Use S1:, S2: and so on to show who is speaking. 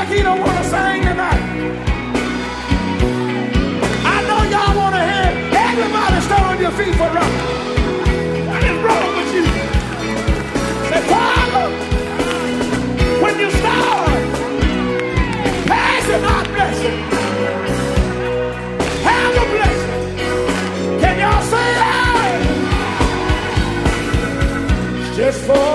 S1: like he don't want to sing tonight. I know y'all want to hear everybody stand on your feet for rock. What is wrong with you? Say, Father, when you start passing our blessing, have a blessing. Can y'all say that? Just for